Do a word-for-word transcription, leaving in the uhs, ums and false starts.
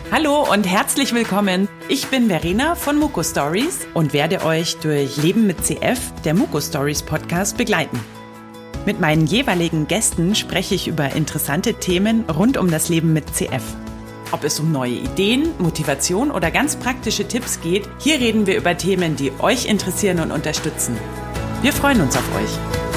Hallo und herzlich willkommen. Ich bin Verena von Muko Stories und werde euch durch Leben mit C F, der Muko Stories Podcast, begleiten. Mit meinen jeweiligen Gästen spreche ich über interessante Themen rund um das Leben mit C F. Ob es um neue Ideen, Motivation oder ganz praktische Tipps geht, hier reden wir über Themen, die euch interessieren und unterstützen. Wir freuen uns auf euch.